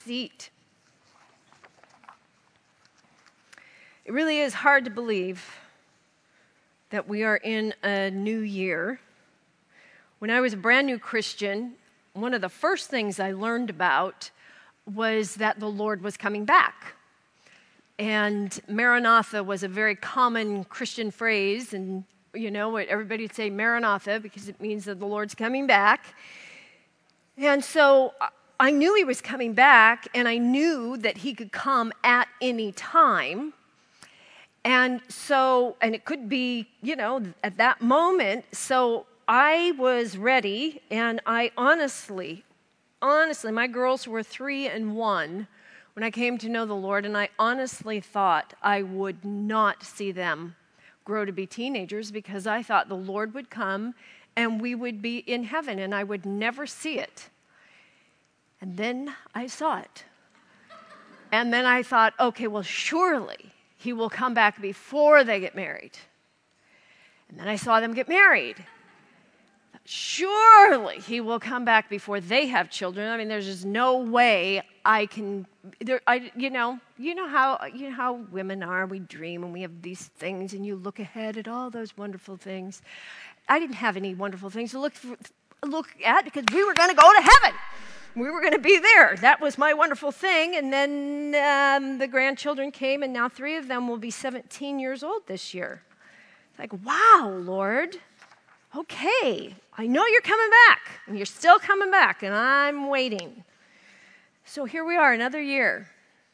seat. It really is hard to believe that we are in a new year. When I was a brand new Christian, one of the first things I learned about was that the Lord was coming back. And Maranatha was a very common Christian phrase, and everybody would say Maranatha because it means that the Lord's coming back. And so I knew he was coming back, and I knew that he could come at any time. And it could be, at that moment. So I was ready, and I honestly, my girls were 3 and 1 when I came to know the Lord, and I honestly thought I would not see them grow to be teenagers because I thought the Lord would come and we would be in heaven and I would never see it. And then I saw it. And then I thought, okay, well, surely he will come back before they get married. And then I saw them get married. Surely he will come back before they have children. I mean, there's just no way I can. You know how women are. We dream and we have these things, and you look ahead at all those wonderful things. I didn't have any wonderful things to look at because we were going to go to heaven. We were going to be there. That was my wonderful thing. And then the grandchildren came, and now 3 of them will be 17 years old this year. It's like, wow, Lord. Okay, I know you're coming back, and you're still coming back, and I'm waiting. So here we are, another year,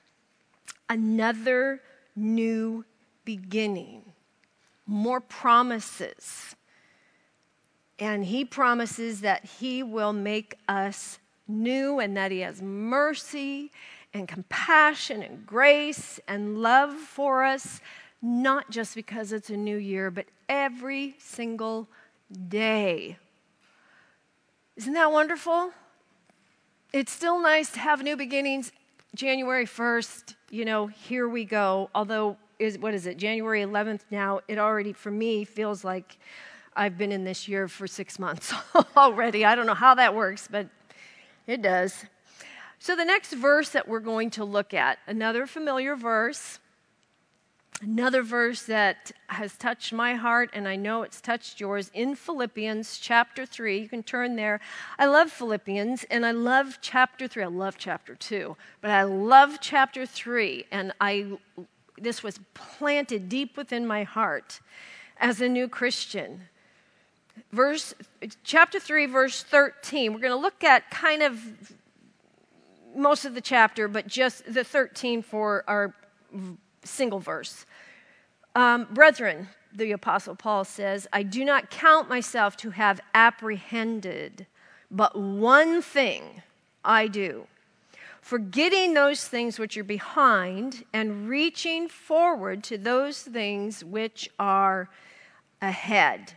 another new beginning, more promises. And he promises that he will make us new and that he has mercy and compassion and grace and love for us, not just because it's a new year, but every single day. Isn't that wonderful? It's still nice to have new beginnings. January 1st, here we go. Although, January 11th now, it already, for me, feels like I've been in this year for 6 months already. I don't know how that works, but it does. So the next verse that we're going to look at, another familiar verse, another verse that has touched my heart, and I know it's touched yours, in Philippians chapter 3. You can turn there. I love Philippians, and I love chapter 3. I love chapter 2, but I love chapter 3, and this was planted deep within my heart as a new Christian. Chapter 3, verse 13. We're going to look at kind of most of the chapter, but just the 13 for our single verse. Brethren, the Apostle Paul says, I do not count myself to have apprehended, but one thing I do, forgetting those things which are behind and reaching forward to those things which are ahead.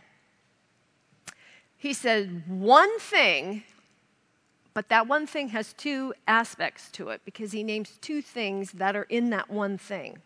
He said one thing, but that one thing has 2 aspects to it because he names 2 things that are in that one thing.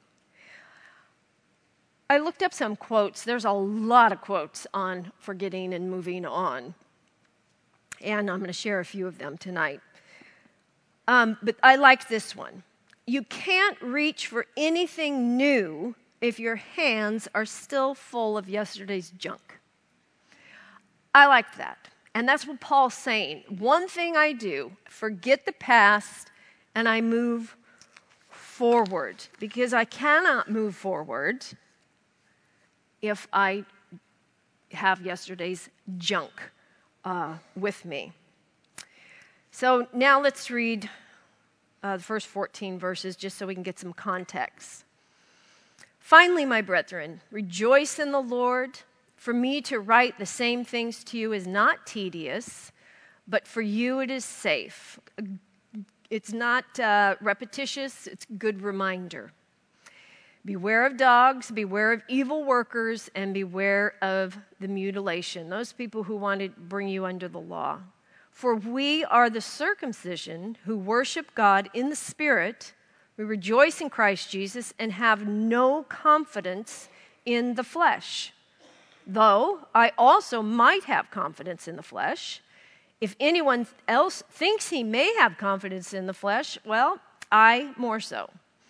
I looked up some quotes. There's a lot of quotes on forgetting and moving on. And I'm going to share a few of them tonight. But I liked this one. You can't reach for anything new if your hands are still full of yesterday's junk. I liked that. And that's what Paul's saying. One thing I do, forget the past, and I move forward. Because I cannot move forward if I have yesterday's junk with me. So now let's read the first 14 verses just so we can get some context. Finally, my brethren, rejoice in the Lord. For me to write the same things to you is not tedious, but for you it is safe. It's not repetitious, it's a good reminder. Beware of dogs, beware of evil workers, and beware of the mutilation, those people who want to bring you under the law. For we are the circumcision who worship God in the Spirit. We rejoice in Christ Jesus and have no confidence in the flesh. Though I also might have confidence in the flesh, If anyone else thinks he may have confidence in the flesh, well, I more so.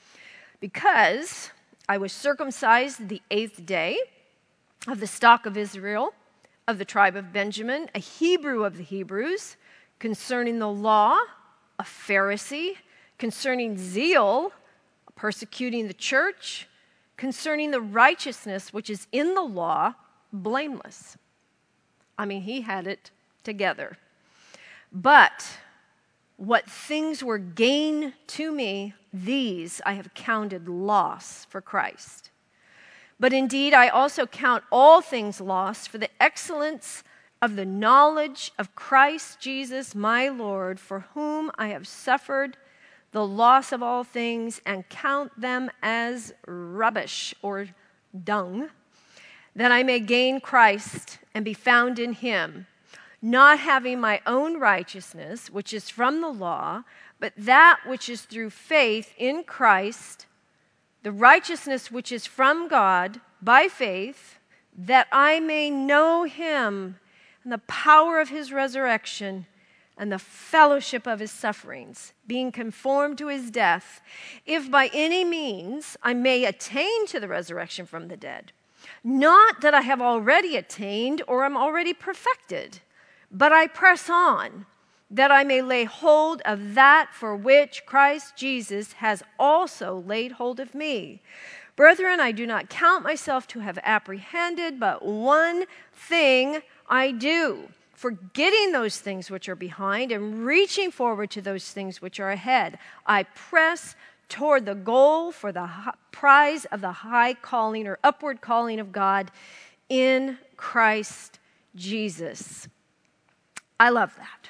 Because I was circumcised the 8th day, of the stock of Israel, of the tribe of Benjamin, a Hebrew of the Hebrews, concerning the law, a Pharisee, concerning zeal, persecuting the church, concerning the righteousness which is in the law, blameless. I mean, he had it together. But what things were gain to me, these I have counted loss for Christ. But indeed, I also count all things lost for the excellence of the knowledge of Christ Jesus my Lord, for whom I have suffered the loss of all things, and count them as rubbish or dung, that I may gain Christ and be found in him, not having my own righteousness, which is from the law, but that which is through faith in Christ, the righteousness which is from God by faith, that I may know him and the power of his resurrection and the fellowship of his sufferings, being conformed to his death, if by any means I may attain to the resurrection from the dead. Not that I have already attained or am already perfected, but I press on, that I may lay hold of that for which Christ Jesus has also laid hold of me. Brethren, I do not count myself to have apprehended, but one thing I do, forgetting those things which are behind and reaching forward to those things which are ahead. I press toward the goal for the prize of the high calling or upward calling of God in Christ Jesus. I love that.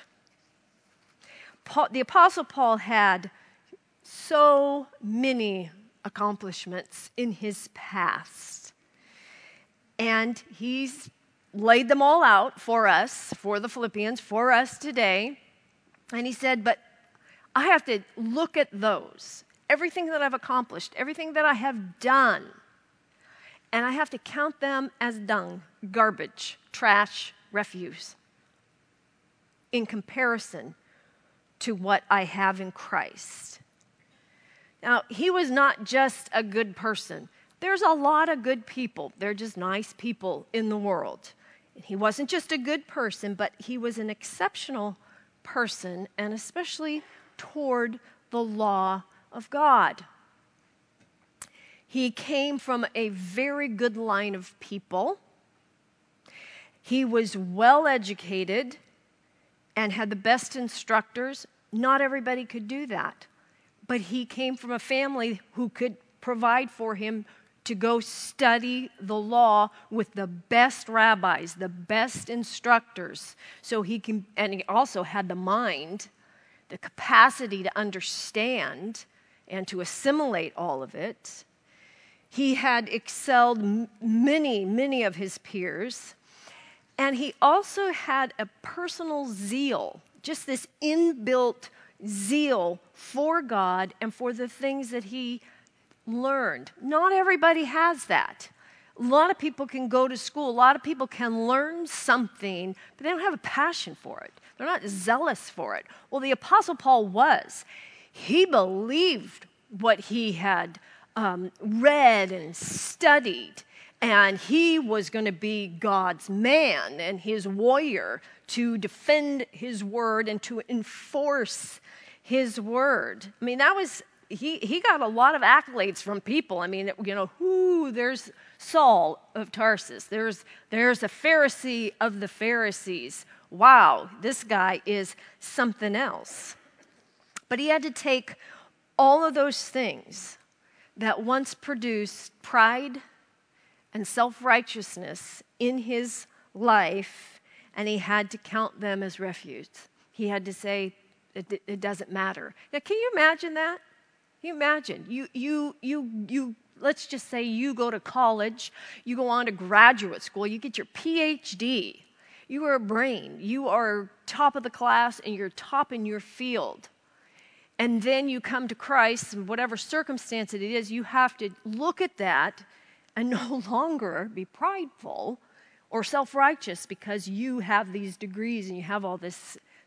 The Apostle Paul had so many accomplishments in his past, and he's laid them all out for us, for the Philippians, for us today. And he said, but I have to look at those, everything that I've accomplished, everything that I have done, and I have to count them as dung, garbage, trash, refuse, in comparison to what I have in Christ. Now, he was not just a good person. There's a lot of good people. They're just nice people in the world. He wasn't just a good person, but he was an exceptional person, and especially toward the law of God. He came from a very good line of people. He was well educated and had the best instructors. Not everybody could do that, but he came from a family who could provide for him to go study the law with the best rabbis, the best instructors. So and he also had the mind, the capacity to understand and to assimilate all of it. He had excelled many of his peers. And he also had a personal zeal, just this inbuilt zeal for God and for the things that he learned. Not everybody has that. A lot of people can go to school. A lot of people can learn something, but they don't have a passion for it. They're not zealous for it. Well, the Apostle Paul was. He believed what he had read and studied, and he was going to be God's man and his warrior to defend his word and to enforce his word. I mean, that was... He got a lot of accolades from people. I mean, there's Saul of Tarsus. There's a Pharisee of the Pharisees. Wow, this guy is something else. But he had to take all of those things that once produced pride and self-righteousness in his life, and he had to count them as refuse. He had to say, it doesn't matter. Now, can you imagine that? You imagine, you. Let's just say you go to college, you go on to graduate school, you get your PhD. You are a brain. You are top of the class, and you're top in your field. And then you come to Christ, and whatever circumstance it is, you have to look at that and no longer be prideful or self-righteous because you have these degrees and you have all this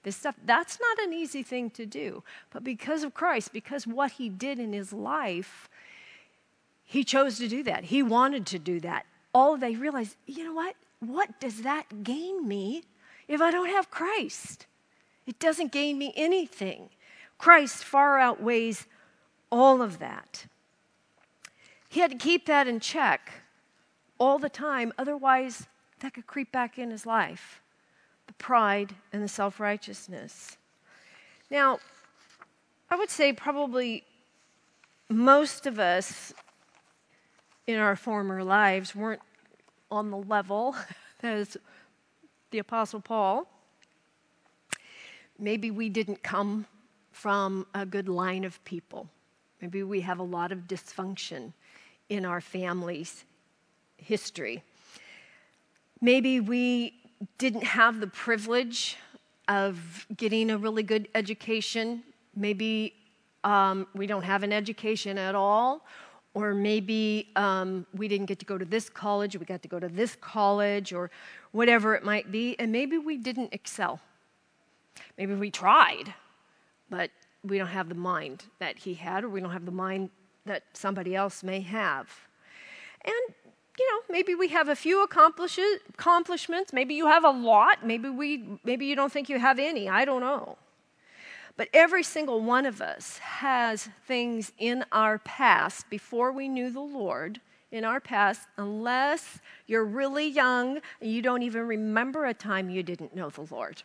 this stuff. That's not an easy thing to do. But because of Christ, because what he did in his life, he chose to do that. He wanted to do that. All they realized, you know what? What does that gain me if I don't have Christ? It doesn't gain me anything. Christ far outweighs all of that. He had to keep that in check all the time. Otherwise, that could creep back in his life. The pride and the self-righteousness. Now, I would say probably most of us in our former lives weren't on the level as the Apostle Paul. Maybe we didn't come from a good line of people. Maybe we have a lot of dysfunction in our family's history. Maybe we didn't have the privilege of getting a really good education. Maybe we don't have an education at all. Or maybe we didn't get to go to this college, we got to go to this college, or whatever it might be. And maybe we didn't excel. Maybe we tried, but we don't have the mind that he had, or we don't have the mind that somebody else may have. And, maybe we have a few accomplishments. Maybe you have a lot. Maybe you don't think you have any. I don't know. But every single one of us has things in our past, before we knew the Lord, in our past, unless you're really young and you don't even remember a time you didn't know the Lord.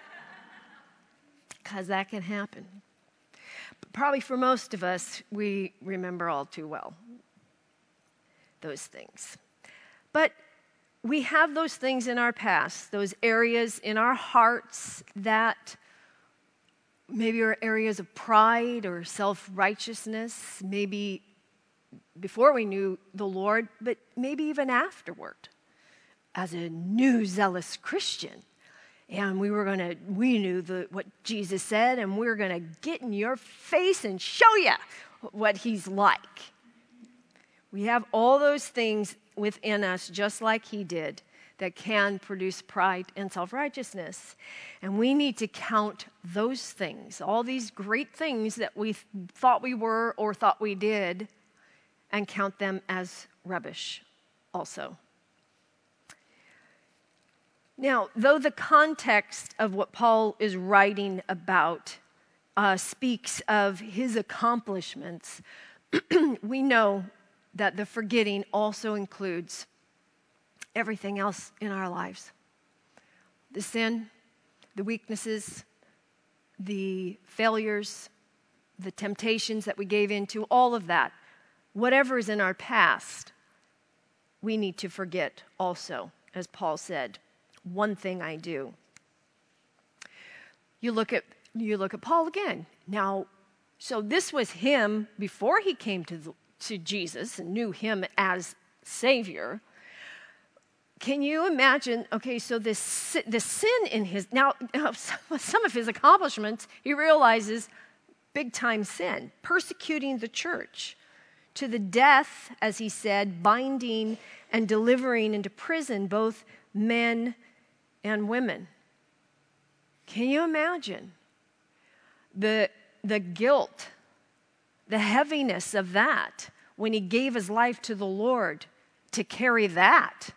Because that can happen. But probably for most of us, we remember all too well those things. But we have those things in our past, those areas in our hearts that maybe are areas of pride or self-righteousness, maybe before we knew the Lord, but maybe even afterward, as a new zealous Christian. And we knew what Jesus said, and we were going to get in your face and show you what he's like. We have all those things within us, just like he did, that can produce pride and self-righteousness. And we need to count those things, all these great things that we thought we were or thought we did, and count them as rubbish also. Now, though the context of what Paul is writing about speaks of his accomplishments, we know that the forgetting also includes everything else in our lives. The sin, the weaknesses, the failures, the temptations that we gave into, all of that. Whatever is in our past, we need to forget also, as Paul said. One thing I do. You look at Paul again. Now, so this was him before he came to Jesus and knew him as Savior. Can you imagine? Okay, so the sin in his now some of his accomplishments, he realizes big time sin, persecuting the church to the death, as he said, binding and delivering into prison both men and women. Can you imagine the guilt, the heaviness of that when he gave his life to the Lord to carry that?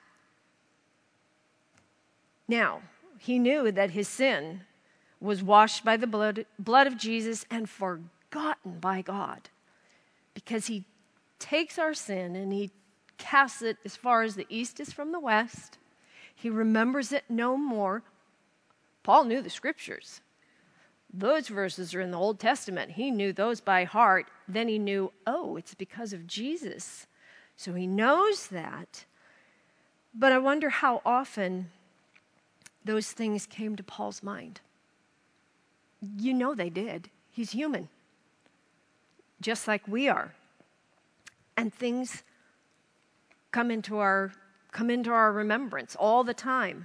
Now, he knew that his sin was washed by the blood of Jesus and forgotten by God, because he takes our sin and he casts it as far as the east is from the west. He remembers it no more. Paul knew the scriptures. Those verses are in the Old Testament. He knew those by heart. Then he knew, it's because of Jesus. So he knows that. But I wonder how often those things came to Paul's mind. You know they did. He's human, just like we are. And things come into our remembrance all the time.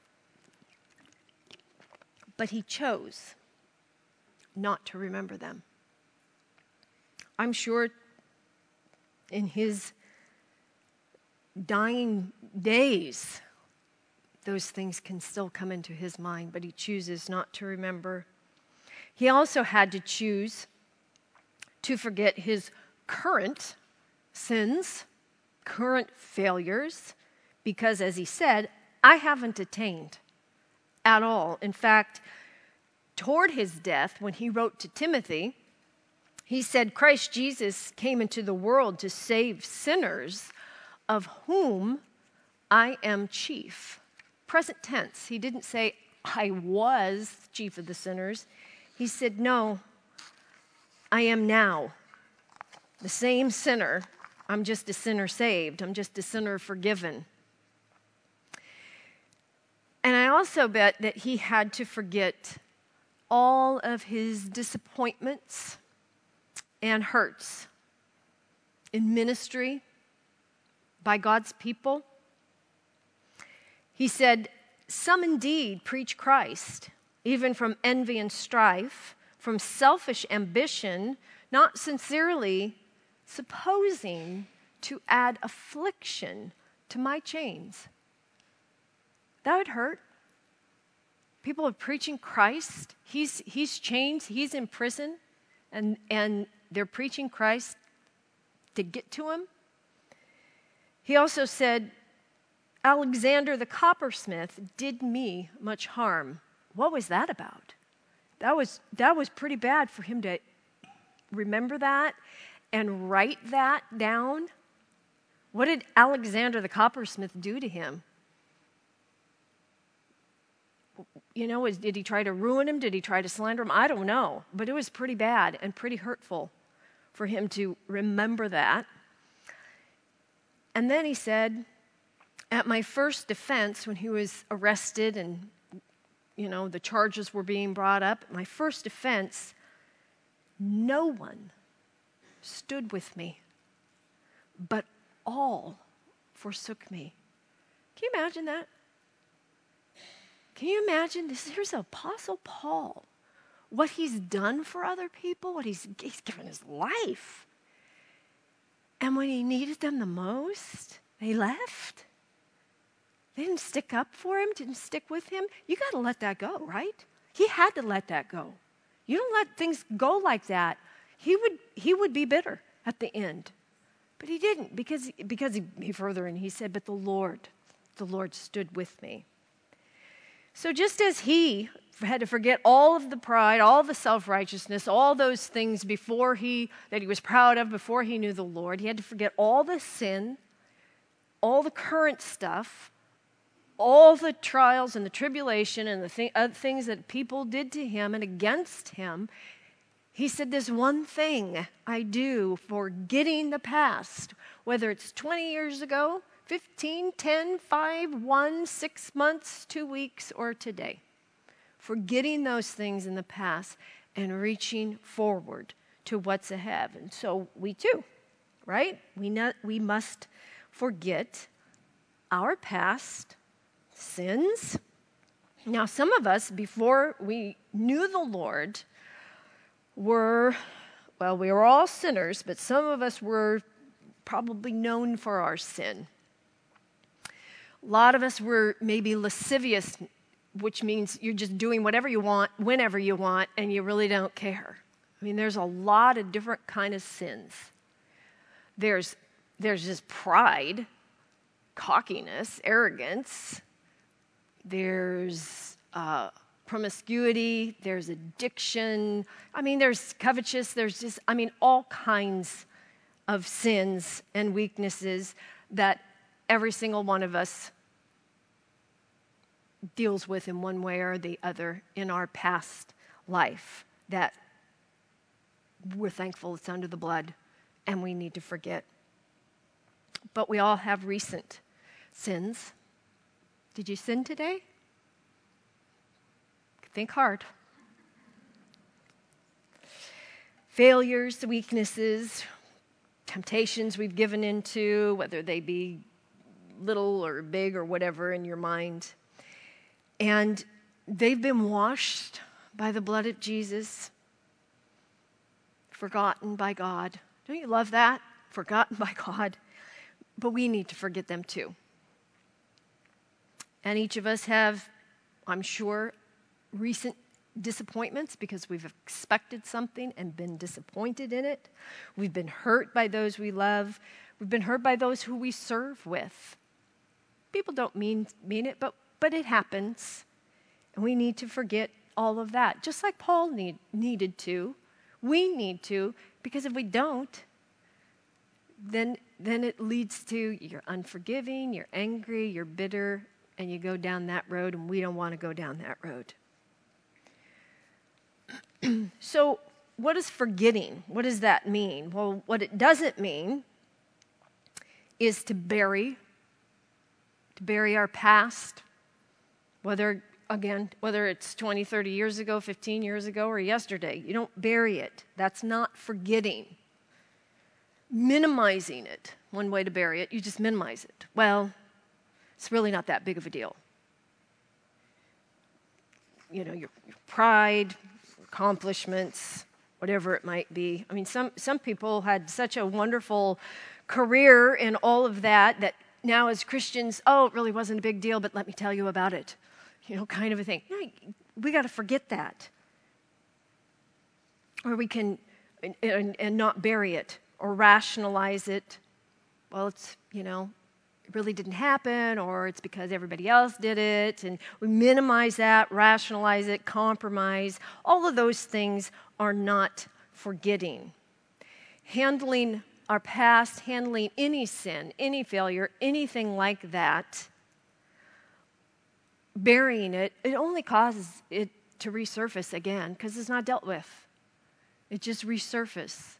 But he chose not to remember them. I'm sure in his dying days, those things can still come into his mind, but he chooses not to remember. He also had to choose to forget his current sins, current failures, because as he said, I haven't attained at all. In fact, toward his death, when he wrote to Timothy, he said, Christ Jesus came into the world to save sinners, of whom I am chief. Present tense. He didn't say, I was chief of the sinners. He said, no, I am now the same sinner. I'm just a sinner saved. I'm just a sinner forgiven. And I also bet that he had to forget all of his disappointments and hurts in ministry by God's people. He said, some indeed preach Christ, even from envy and strife, from selfish ambition, not sincerely, supposing to add affliction to my chains. That would hurt. People are preaching Christ. He's chained. He's in prison. And they're preaching Christ to get to him. He also said, Alexander the coppersmith did me much harm. What was that about? That was pretty bad for him to remember that and write that down. What did Alexander the coppersmith do to him? You know, did he try to ruin him? Did he try to slander him? I don't know. But it was pretty bad and pretty hurtful for him to remember that. And then he said, at my first defense, when he was arrested and, you know, the charges were being brought up, my first defense, no one stood with me, but all forsook me. Can you imagine that? Can you imagine this? Here's Apostle Paul, what he's done for other people, what he's given his life. And when he needed them the most, they left. They didn't stick up for him, didn't stick with him. You got to let that go, right? He had to let that go. You don't let things go like that. He would be bitter at the end. But he didn't, because he further, and he said, but the Lord stood with me. So just as he had to forget all of the pride, all the self-righteousness, all those things that he was proud of before he knew the Lord, he had to forget all the sin, all the current stuff, all the trials and the tribulation and the other things that people did to him and against him. He said, there's one thing I do, forgetting the past, whether it's 20 years ago, 15, 10, 5, 1, 6 months, 2 weeks, or today. Forgetting those things in the past and reaching forward to what's ahead. And so we too, right? We must forget our past sins. Now, some of us, before we knew the Lord, we were all sinners, but some of us were probably known for our sin. A lot of us were maybe lascivious, which means you're just doing whatever you want, whenever you want, and you really don't care. I mean, there's a lot of different kind of sins. There's just pride, cockiness, arrogance. There's promiscuity. There's addiction. I mean, there's covetous. There's just, all kinds of sins and weaknesses that every single one of us deals with in one way or the other in our past life that we're thankful it's under the blood and we need to forget. But we all have recent sins. Did you sin today? Think hard. Failures, weaknesses, temptations we've given into, whether they be little or big or whatever in your mind. And they've been washed by the blood of Jesus, forgotten by God. Don't you love that? Forgotten by God. But we need to forget them too. And each of us have, I'm sure, recent disappointments because we've expected something and been disappointed in it. We've been hurt by those we love. We've been hurt by those who we serve with. People don't mean it, but it happens. And we need to forget all of that, just like Paul needed to. We need to, because if we don't, then it leads to you're unforgiving, you're angry, you're bitter, and you go down that road, and we don't want to go down that road. So what is forgetting? What does that mean? Well, what it doesn't mean is to bury our past, whether it's 20, 30 years ago, 15 years ago, or yesterday. You don't bury it. That's not forgetting. Minimizing it, one way to bury it, you just minimize it. Well, it's really not that big of a deal. You know, your pride, accomplishments, whatever it might be. I mean, some people had such a wonderful career in all of that now as Christians, it really wasn't a big deal, but let me tell you about it. You know, kind of a thing. We got to forget that. Or we can, and not bury it, or rationalize it. Well, it's, it really didn't happen, or it's because everybody else did it, and we minimize that, rationalize it, compromise. All of those things are not forgetting. Handling our past, handling any sin, any failure, anything like that, burying it, it only causes it to resurface again because it's not dealt with. It just resurfaces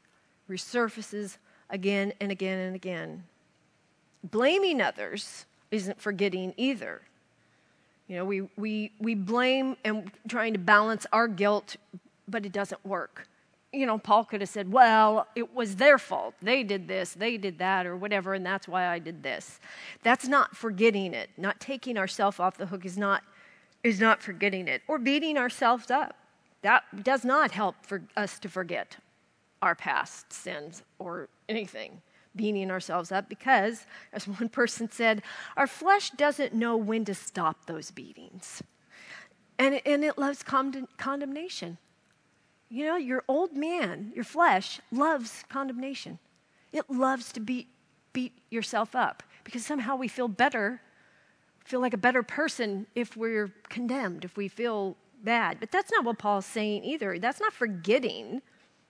again and again and again. Blaming others isn't forgetting either. You know, we blame and trying to balance our guilt, but it doesn't work. You know, Paul could have said, well, it was their fault. They did this, they did that, or whatever, and that's why I did this. That's not forgetting it. Not taking ourselves off the hook is not forgetting it. Or beating ourselves up. That does not help for us to forget our past sins or anything. Beating ourselves up because, as one person said, our flesh doesn't know when to stop those beatings. And it loves condemnation. You know, your old man, your flesh, loves condemnation. It loves to beat yourself up because somehow we feel better, feel like a better person if we're condemned, if we feel bad. But that's not what Paul's saying either. That's not forgetting.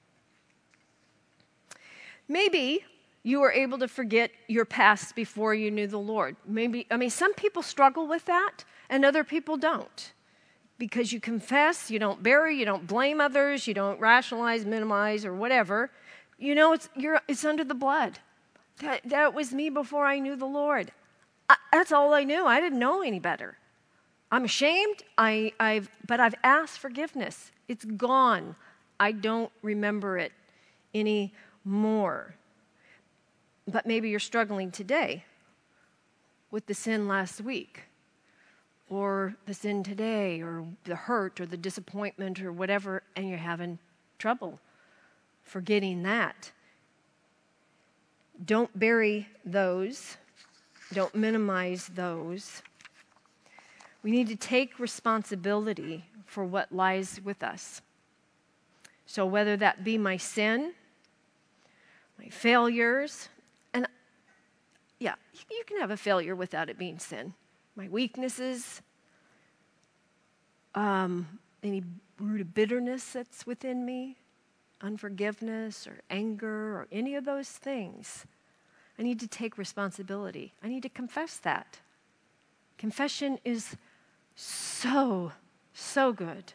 Maybe you were able to forget your past before you knew the Lord. Some people struggle with that and other people don't. Because you confess, you don't bury, you don't blame others, you don't rationalize, minimize, or whatever. You know, it's under the blood. That was me before I knew the Lord. That's all I knew. I didn't know any better. I'm ashamed, but I've asked forgiveness. It's gone. I don't remember it anymore. But maybe you're struggling today with the sin last week, or the sin today, or the hurt, or the disappointment, or whatever, and you're having trouble forgetting that. Don't bury those. Don't minimize those. We need to take responsibility for what lies with us. So whether that be my sin, my failures, and yeah, you can have a failure without it being sin. My weaknesses, any root of bitterness that's within me, unforgiveness or anger or any of those things. I need to take responsibility. I need to confess that. Confession is so good.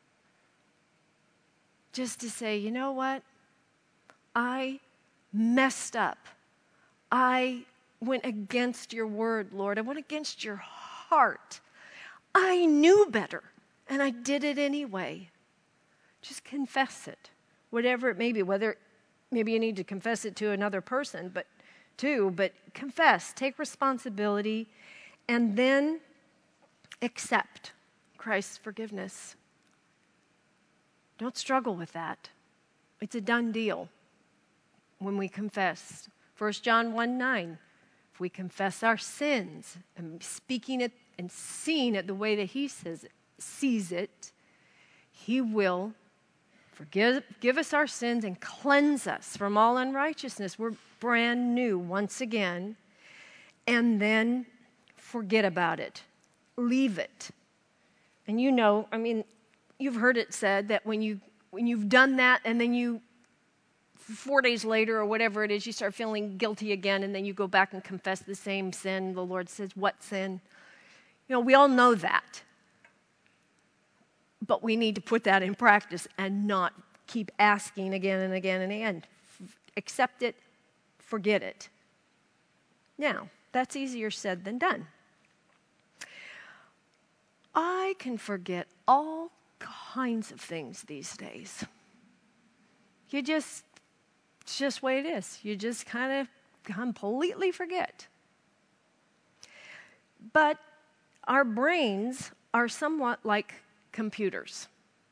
Just to say, you know what? I messed up. I went against your word, Lord. I went against your heart. I knew better, and I did it anyway. Just confess it, whatever it may be, whether maybe you need to confess it to another person, but confess, take responsibility, and then accept Christ's forgiveness. Don't struggle with that. It's a done deal when we confess. 1 John 1:9. If we confess our sins, and speaking it and seeing it the way that he sees it, he will give us our sins and cleanse us from all unrighteousness. We're brand new once again. And then forget about it. Leave it. And you've heard it said that when you've done that and then 4 days later or whatever it is, you start feeling guilty again and then you go back and confess the same sin. The Lord says, what sin? We all know that. But we need to put that in practice and not keep asking again and again and again. Accept it, forget it. Now, that's easier said than done. I can forget all kinds of things these days. It's just the way it is. You just kind of completely forget. But our brains are somewhat like computers.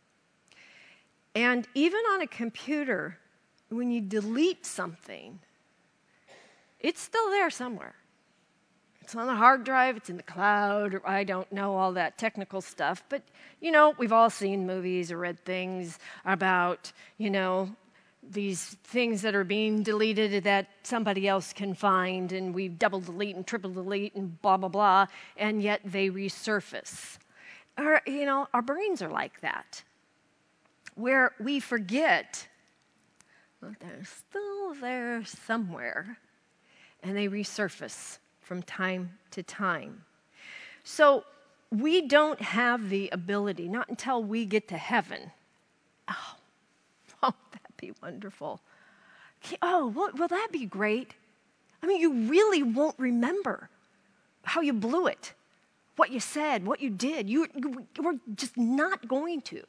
And even on a computer, when you delete something, it's still there somewhere. It's on the hard drive, it's in the cloud, or I don't know all that technical stuff. But, we've all seen movies or read things about, these things that are being deleted that somebody else can find, and we double delete and triple delete and blah, blah, blah, and yet they resurface. Our brains are like that, where we forget, but they're still there somewhere, and they resurface from time to time. So we don't have the ability, not until we get to heaven. Oh, won't that be wonderful? Will that be great? You really won't remember how you blew it. What you said, what you did. You were just not going to.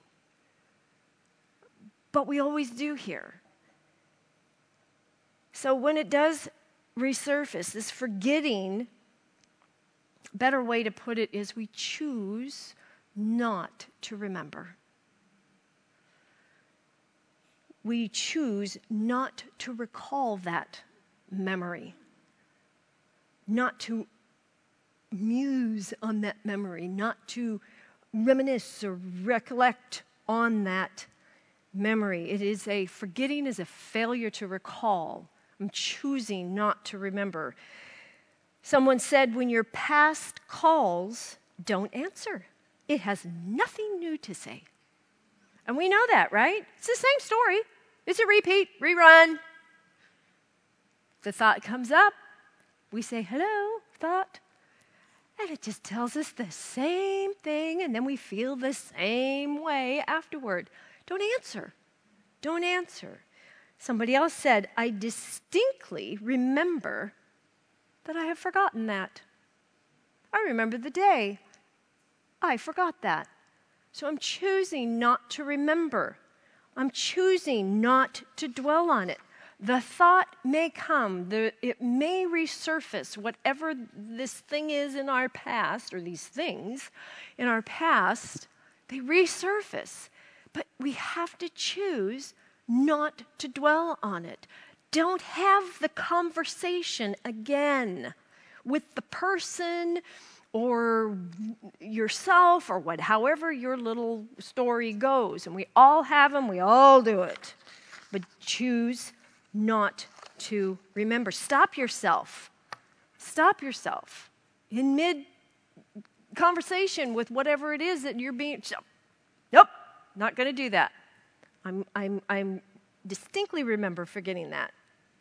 But we always do here. So when it does resurface, this forgetting, better way to put it is we choose not to remember. We choose not to recall that memory, not to muse on that memory, not to reminisce or recollect on that memory. Forgetting is a failure to recall. I'm choosing not to remember. Someone said, when your past calls, don't answer. It has nothing new to say. And we know that, right? It's the same story. It's a repeat, rerun. The thought comes up. We say, hello, thought. And it just tells us the same thing, and then we feel the same way afterward. Don't answer. Don't answer. Somebody else said, I distinctly remember that I have forgotten that. I remember the day. I forgot that. So I'm choosing not to remember. I'm choosing not to dwell on it. The thought may come, it may resurface, whatever this thing is in our past, or these things in our past, they resurface. But we have to choose not to dwell on it. Don't have the conversation again with the person or yourself or however your little story goes. And we all have them, we all do it. But choose not to remember. Stop yourself. Stop yourself in mid-conversation with whatever it is that you're being... Nope, not going to do that. I'm distinctly remember forgetting that.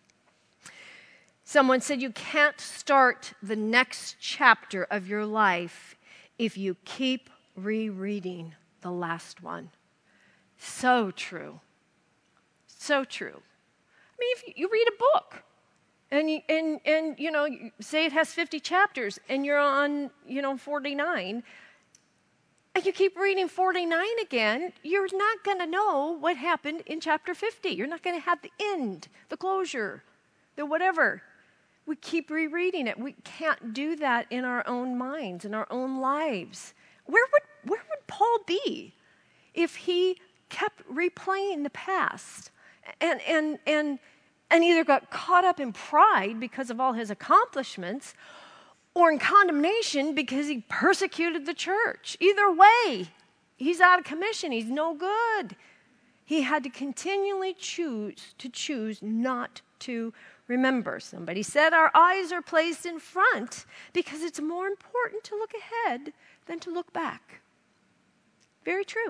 Someone said you can't start the next chapter of your life if you keep rereading the last one. So true. So true. If you read a book and you say it has 50 chapters and you're on 49 and you keep reading 49 again, you're not going to know what happened in chapter 50. You're not going to have the end, the closure, the whatever. We keep rereading it. We can't do that in our own minds, in our own lives. Where would Paul be if he kept replaying the past and either got caught up in pride because of all his accomplishments, or in condemnation because he persecuted the church. Either way, he's out of commission. He's no good. He had to continually choose not to remember. Somebody said our eyes are placed in front because it's more important to look ahead than to look back. Very true.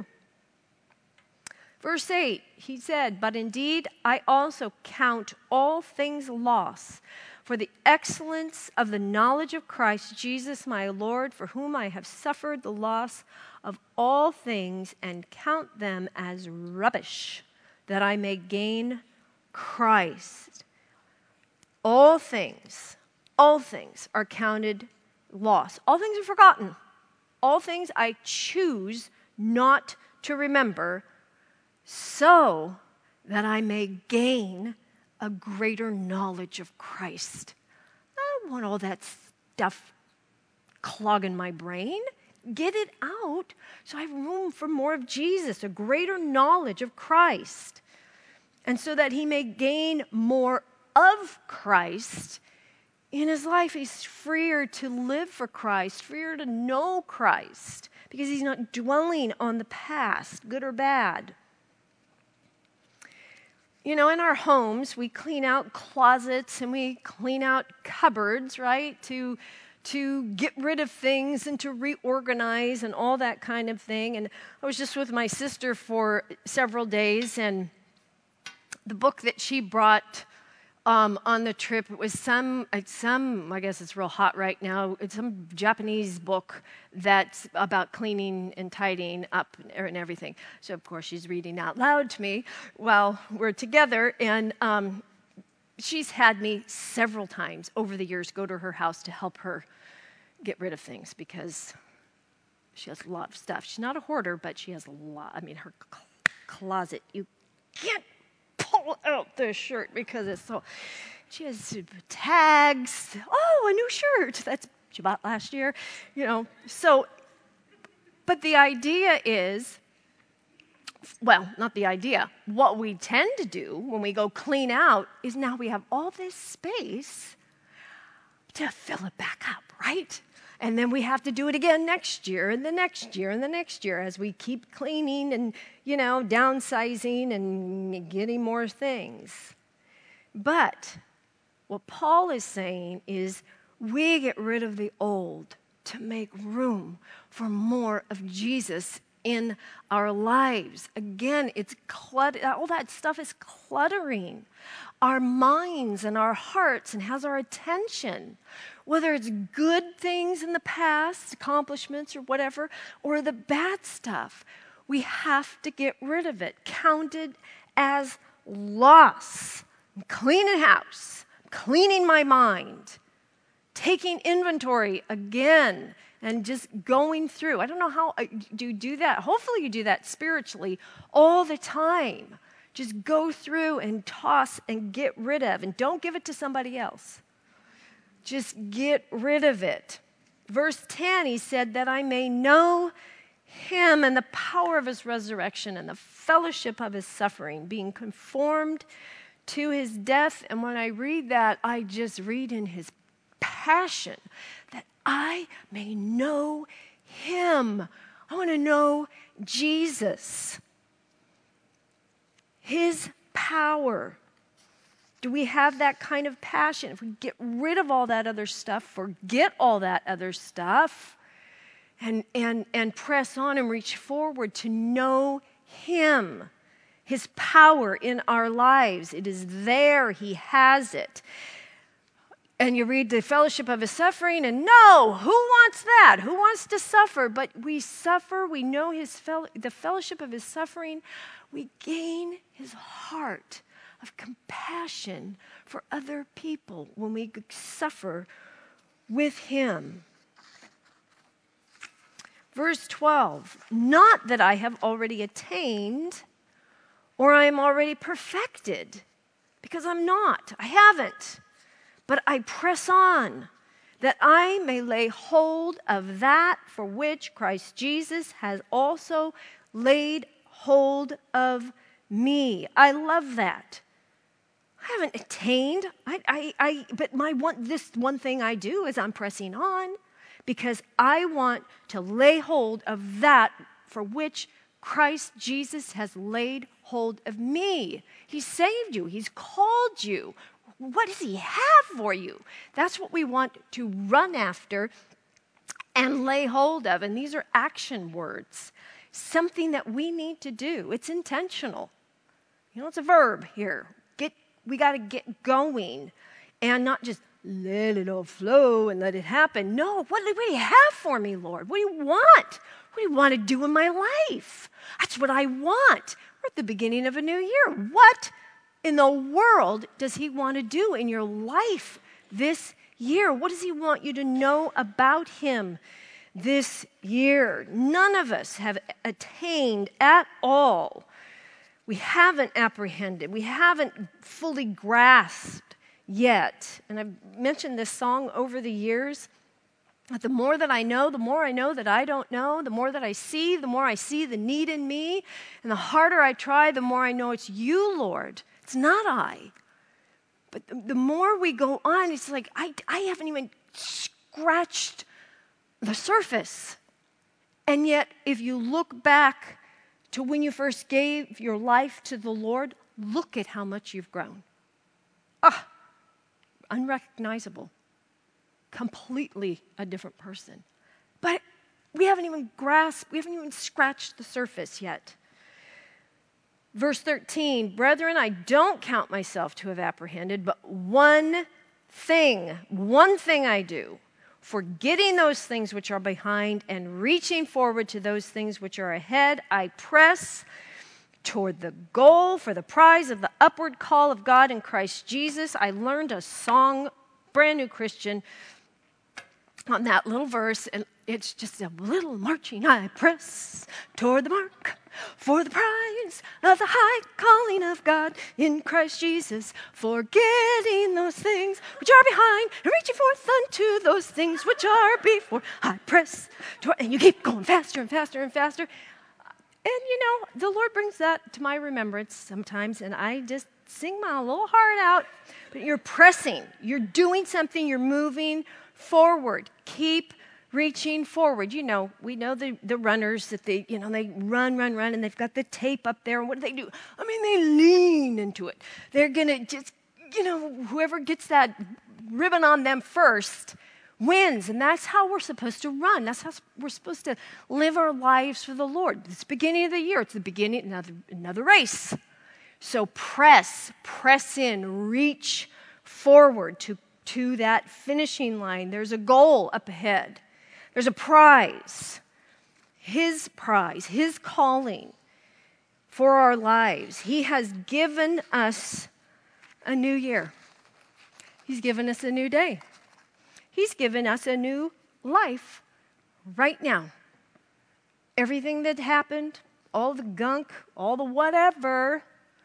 Verse 8, he said, "But indeed I also count all things loss for the excellence of the knowledge of Christ Jesus my Lord, for whom I have suffered the loss of all things and count them as rubbish, that I may gain Christ." All things are counted loss. All things are forgotten. All things I choose not to remember, so that I may gain a greater knowledge of Christ. I don't want all that stuff clogging my brain. Get it out so I have room for more of Jesus, a greater knowledge of Christ. And so that he may gain more of Christ in his life. He's freer to live for Christ, freer to know Christ, because he's not dwelling on the past, good or bad. You know, in our homes, we clean out closets and we clean out cupboards, right? To get rid of things and to reorganize and all that kind of thing. And I was just with my sister for several days, and the book that she brought on the trip, it was some, I guess it's real hot right now, it's some Japanese book that's about cleaning and tidying up and everything. So, of course, she's reading out loud to me while we're together, and she's had me several times over the years go to her house to help her get rid of things because she has a lot of stuff. She's not a hoarder, but she has a lot. I mean, her closet, you can't pull out this shirt because it's so... She has tags. Oh, a new shirt. That's she bought last year, you know. So, but the idea is, well, not the idea. What we tend to do when we go clean out is now we have all this space to fill it back up, right? And then we have to do it again next year and the next year and the next year as we keep cleaning and, you know, downsizing and getting more things. But what Paul is saying is we get rid of the old to make room for more of Jesus in our lives. Again, it's all that stuff is cluttering our minds and our hearts and has our attention. Whether it's good things in the past, accomplishments or whatever, or the bad stuff, we have to get rid of it. Counted as loss. I'm cleaning house, cleaning my mind, taking inventory again, and just going through. I don't know how you do that. Hopefully you do that spiritually all the time. Just go through and toss and get rid of, and don't give it to somebody else. Just get rid of it. Verse 10, he said, that I may know him and the power of his resurrection and the fellowship of his suffering, being conformed to his death. And when I read that, I just read in his passion that I may know him. I want to know Jesus. His power. Do we have that kind of passion? If we get rid of all that other stuff, forget all that other stuff, and press on and reach forward to know him, his power in our lives. It is there. He has it. And you read the fellowship of his suffering, and no, who wants that? Who wants to suffer? But we suffer. We know the fellowship of his suffering. We gain his heart of compassion for other people when we suffer with him. Verse 12, not that I have already attained or I am already perfected, because I'm not. I haven't. But I press on, that I may lay hold of that for which Christ Jesus has also laid hold of me. I love that. I haven't attained. But this one thing I do is I'm pressing on because I want to lay hold of that for which Christ Jesus has laid hold of me. He saved you. He's called you. What does he have for you? That's what we want to run after and lay hold of. And these are action words, something that we need to do. It's intentional. It's a verb here. We got to get going and not just let it all flow and let it happen. No, what do you have for me, Lord? What do you want? What do you want to do in my life? That's what I want. We're at the beginning of a new year. What in the world does he want to do in your life this year? What does he want you to know about him this year? None of us have attained at all. We haven't apprehended. We haven't fully grasped yet. And I've mentioned this song over the years. But the more that I know, the more I know that I don't know. The more that I see, the more I see the need in me. And the harder I try, the more I know it's you, Lord. It's not I. But the more we go on, it's like I haven't even scratched the surface. And yet, if you look back to when you first gave your life to the Lord, look at how much you've grown. Unrecognizable. Completely a different person. But we haven't even scratched the surface yet. Verse 13, brethren, I don't count myself to have apprehended, but one thing I do, forgetting those things which are behind and reaching forward to those things which are ahead, I press toward the goal for the prize of the upward call of God in Christ Jesus. I learned a song, brand new Christian, on that little verse, and it's just a little marching. I press toward the mark for the prize of the high calling of God in Christ Jesus, forgetting those things which are behind and reaching forth unto those things which are before. I press toward, and you keep going faster and faster and faster. And the Lord brings that to my remembrance sometimes, and I just sing my little heart out. But you're pressing, you're doing something, you're moving forward. Keep reaching forward. We know the runners that they run, and they've got the tape up there. And what do? They lean into it. They're going to just, whoever gets that ribbon on them first wins. And that's how we're supposed to run. That's how we're supposed to live our lives for the Lord. It's the beginning of the year. It's the beginning, another race. So press in, reach forward to that finishing line. There's a goal up ahead. There's a prize, his calling for our lives. He has given us a new year. He's given us a new day. He's given us a new life right now. Everything that happened, all the gunk, all the whatever,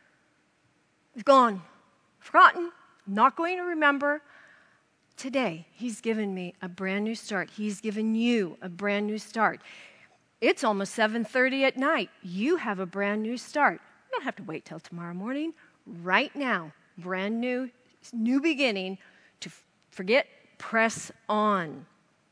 is gone, forgotten, not going to remember. Today, he's given me a brand new start. He's given you a brand new start. It's almost 7:30 at night. You have a brand new start. You don't have to wait till tomorrow morning. Right now, brand new beginning to forget, press on.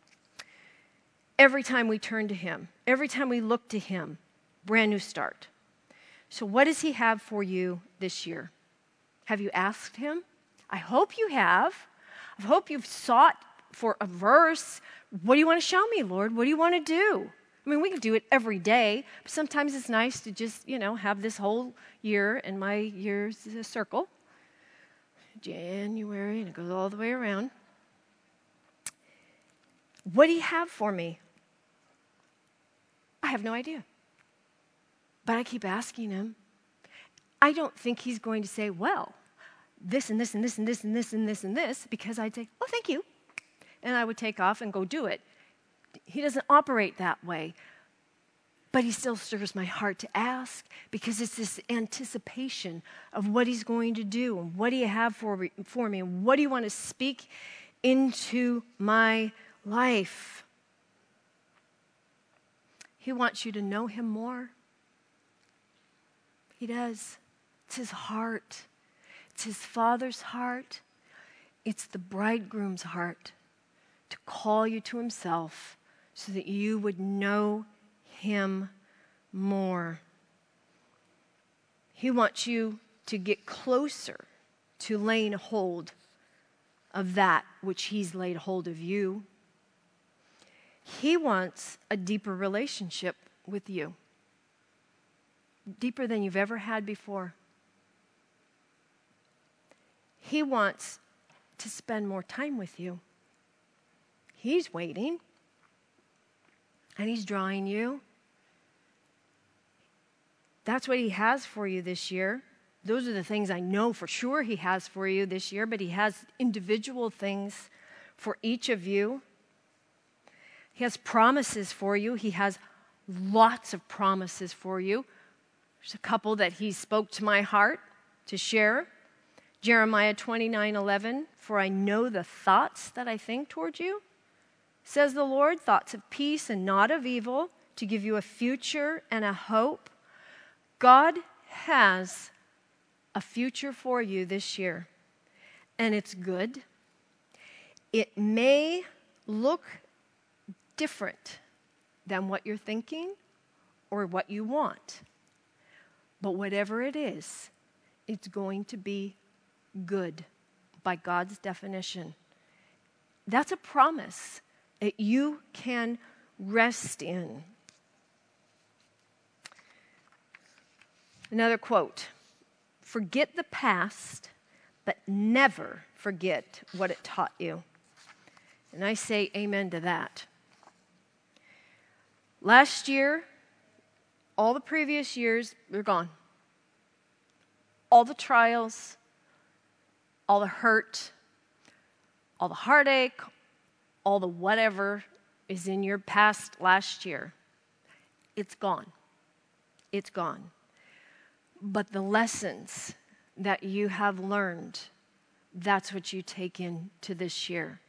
Every time we turn to him, every time we look to him, brand new start. So what does he have for you this year? Have you asked him? I hope you have. I hope you've sought for a verse. What do you want to show me, Lord? What do you want to do? We can do it every day, but sometimes it's nice to just, have this whole year, and my year's a circle. January, and it goes all the way around. What do you have for me? I have no idea. But I keep asking him. I don't think he's going to say, well, this and this and this and this and this and this and this, because I'd say, well, thank you. And I would take off and go do it. He doesn't operate that way. But he still stirs my heart to ask, because it's this anticipation of what he's going to do, and what do you have for me, and what do you want to speak into my life. He wants you to know him more. He does. It's his heart. It's his Father's heart. It's the bridegroom's heart to call you to himself so that you would know him more. He wants you to get closer to laying hold of that which he's laid hold of you. He wants a deeper relationship with you, deeper than you've ever had before. He wants to spend more time with you. He's waiting, and he's drawing you. That's what he has for you this year. Those are the things I know for sure he has for you this year, but he has individual things for each of you. He has promises for you. He has lots of promises for you. There's a couple that he spoke to my heart to share. Jeremiah 29:11, "For I know the thoughts that I think toward you, says the Lord, thoughts of peace and not of evil, to give you a future and a hope." God has a future for you this year, and it's good. It may look different than what you're thinking or what you want, but whatever it is, it's going to be good by God's definition. That's a promise that you can rest in. Another quote, "Forget the past, but never forget what it taught you." And I say amen to that. Last year, all the previous years, they're gone. All the trials, all the hurt, all the heartache, all the whatever is in your past last year, it's gone. It's gone. But the lessons that you have learned, that's what you take into this year.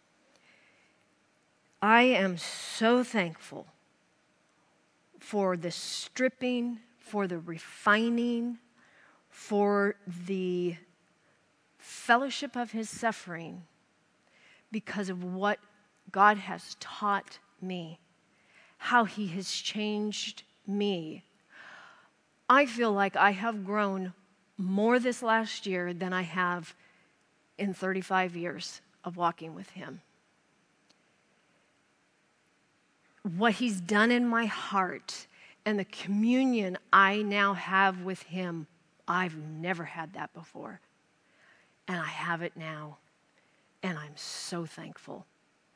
I am so thankful for the stripping, for the refining, for the fellowship of his suffering because of what God has taught me, how he has changed me. I feel like I have grown more this last year than I have in 35 years of walking with him. What he's done in my heart and the communion I now have with him, I've never had that before. And I have it now. And I'm so thankful.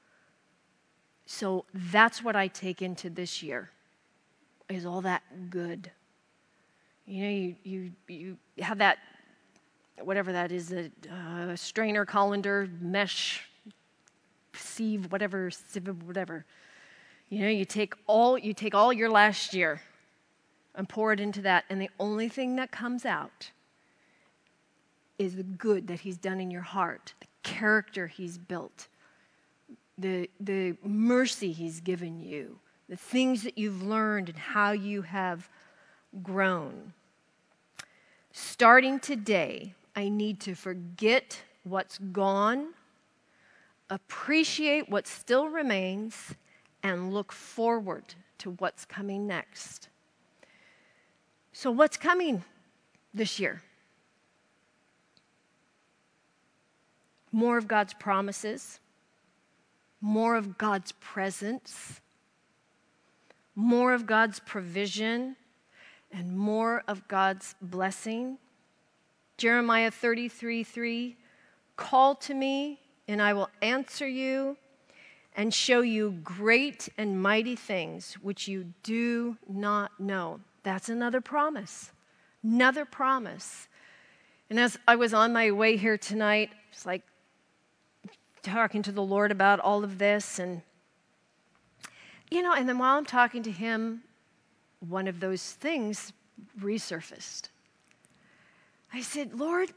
So that's what I take into this year, is all that good. You know, you have that, whatever that is, a strainer, colander, mesh, sieve, whatever. You know, you take all your last year and pour it into that, and the only thing that comes out is the good that he's done in your heart, the character he's built, the mercy he's given you, the things that you've learned and how you have grown. Starting today, I need to forget what's gone, appreciate what still remains, and look forward to what's coming next. So what's coming this year? More of God's promises, more of God's presence, more of God's provision, and more of God's blessing. Jeremiah 33:3, "Call to me, and I will answer you and show you great and mighty things which you do not know." That's another promise. Another promise. And as I was on my way here tonight, it's like talking to the Lord about all of this, and and then while I'm talking to him, one of those things resurfaced. I said, "Lord,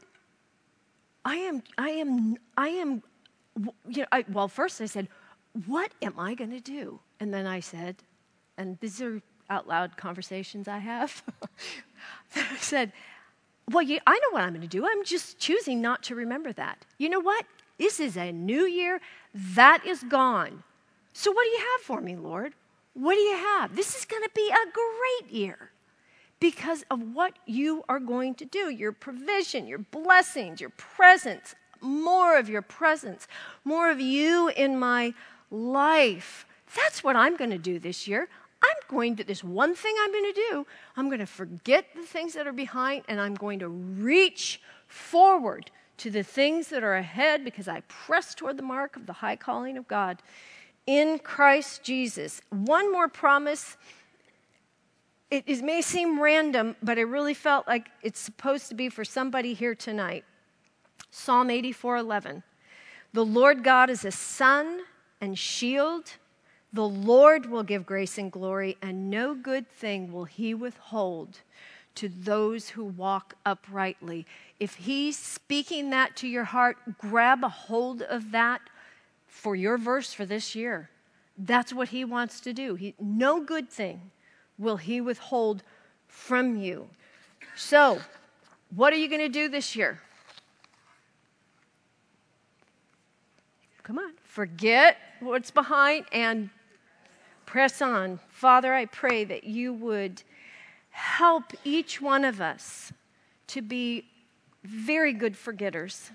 first I said, what am I going to do?" And then I said, and these are out loud conversations I have, I said, Well, I know what I'm going to do. I'm just choosing not to remember that. You know what? This is a new year. That is gone. So what do you have for me, Lord? What do you have? This is going to be a great year because of what you are going to do, your provision, your blessings, your presence, more of your presence, more of you in my life. That's what I'm going to do this year. There's one thing I'm going to do. I'm going to forget the things that are behind, and I'm going to reach forward to the things that are ahead because I press toward the mark of the high calling of God in Christ Jesus. One more promise. It may seem random, but I really felt like it's supposed to be for somebody here tonight. Psalm 84:11. The Lord God is a sun and shield. The Lord will give grace and glory, and no good thing will he withhold to those who walk uprightly. If he's speaking that to your heart, grab a hold of that for your verse for this year. That's what he wants to do. No good thing will he withhold from you. So, what are you going to do this year? Come on, forget what's behind and press on. Father, I pray that you would help each one of us to be very good forgetters.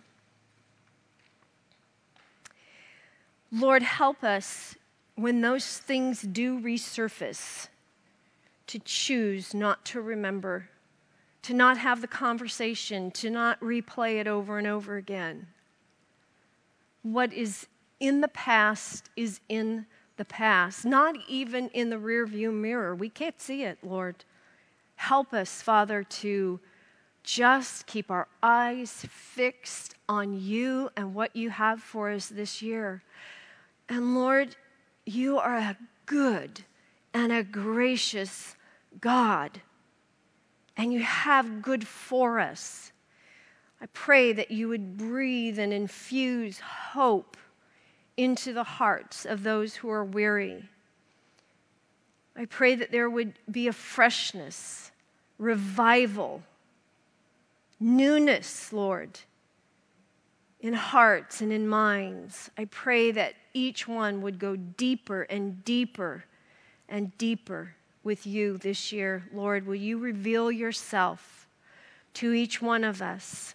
Lord, help us when those things do resurface to choose not to remember, to not have the conversation, to not replay it over and over again. What is in the past is in the past, not even in the rearview mirror. We can't see it, Lord. Help us, Father, to just keep our eyes fixed on you and what you have for us this year. And Lord, you are a good and a gracious God, and you have good for us. I pray that you would breathe and infuse hope into the hearts of those who are weary. I pray that there would be a freshness, revival, newness, Lord, in hearts and in minds. I pray that each one would go deeper and deeper and deeper with you this year. Lord, will you reveal yourself to each one of us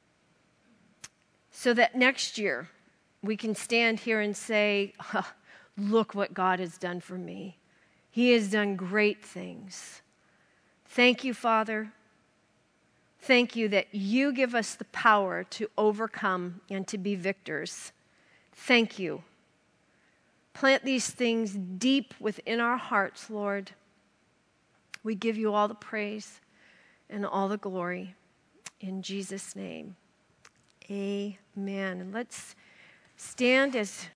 so that next year we can stand here and say, look what God has done for me. He has done great things. Thank you, Father. Thank you that you give us the power to overcome and to be victors. Thank you. Plant these things deep within our hearts, Lord. We give you all the praise and all the glory. In Jesus' name, amen. And let's stand as